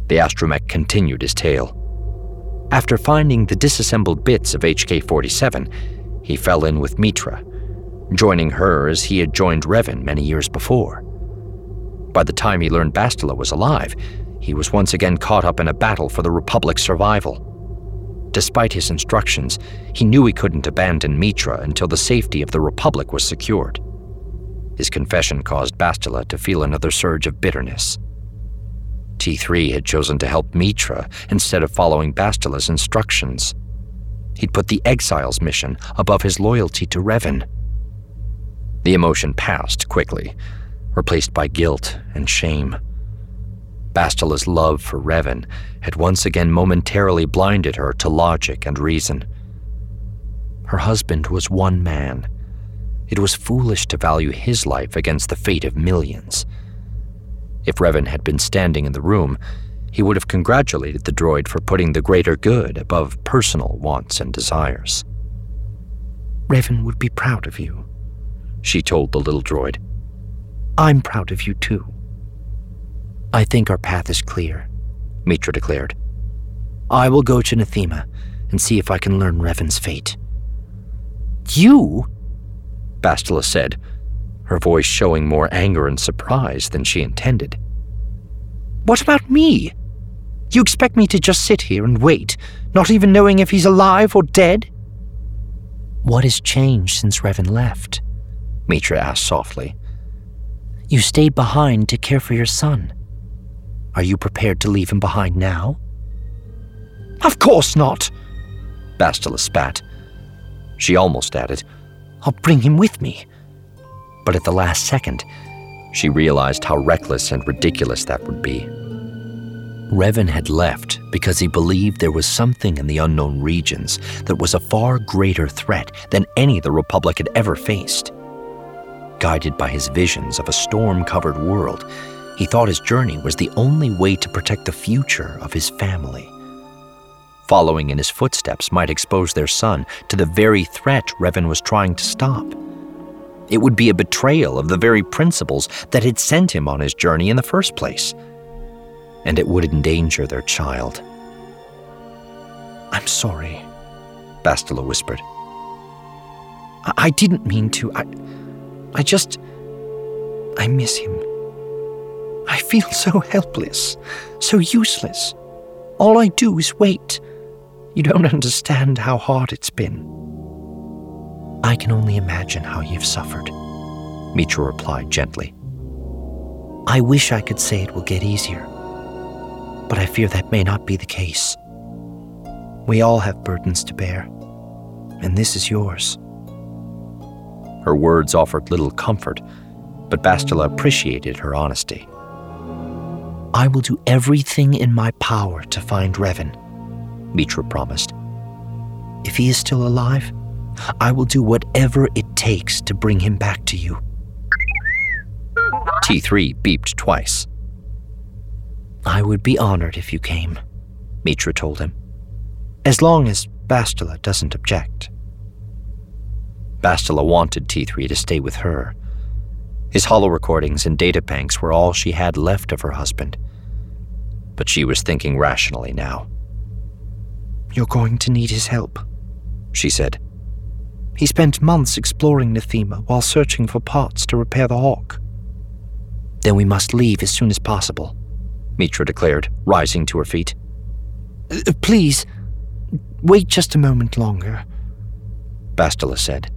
The astromech continued his tale. After finding the disassembled bits of HK-47, he fell in with Mitra, joining her as he had joined Revan many years before. By the time he learned Bastila was alive, he was once again caught up in a battle for the Republic's survival. Despite his instructions, he knew he couldn't abandon Mitra until the safety of the Republic was secured. His confession caused Bastila to feel another surge of bitterness. T3 had chosen to help Mitra instead of following Bastila's instructions. He'd put the Exiles mission above his loyalty to Revan. The emotion passed quickly, replaced by guilt and shame. Bastila's love for Revan had once again momentarily blinded her to logic and reason. Her husband was one man. It was foolish to value his life against the fate of millions. If Revan had been standing in the room, he would have congratulated the droid for putting the greater good above personal wants and desires. Revan would be proud of you, she told the little droid. I'm proud of you too. I think our path is clear, Mitra declared. I will go to Nathema and see if I can learn Revan's fate. You? Bastila said, her voice showing more anger and surprise than she intended. What about me? You expect me to just sit here and wait, not even knowing if he's alive or dead? What has changed since Revan left? Mitra asked softly. You stayed behind to care for your son. Are you prepared to leave him behind now? Of course not, Bastila spat. She almost added, I'll bring him with me. But at the last second, she realized how reckless and ridiculous that would be. Revan had left because he believed there was something in the unknown regions that was a far greater threat than any the Republic had ever faced. Guided by his visions of a storm-covered world, he thought his journey was the only way to protect the future of his family. Following in his footsteps might expose their son to the very threat Revan was trying to stop. It would be a betrayal of the very principles that had sent him on his journey in the first place. And it would endanger their child. I'm sorry, Bastila whispered. I didn't mean to. I miss him. I feel so helpless, so useless. All I do is wait. You don't understand how hard it's been. I can only imagine how you've suffered, Mitra replied gently. I wish I could say it will get easier, but I fear that may not be the case. We all have burdens to bear, and this is yours. Her words offered little comfort, but Bastila appreciated her honesty. I will do everything in my power to find Revan, Mitra promised. If he is still alive, I will do whatever it takes to bring him back to you. T3 beeped twice. I would be honored if you came, Mitra told him, as long as Bastila doesn't object. Bastila wanted T3 to stay with her. His holo-recordings and data banks were all she had left of her husband. But she was thinking rationally now. You're going to need his help, she said. He spent months exploring Nathema while searching for parts to repair the Hawk. Then we must leave as soon as possible, Mitra declared, rising to her feet. Please, wait just a moment longer, Bastila said.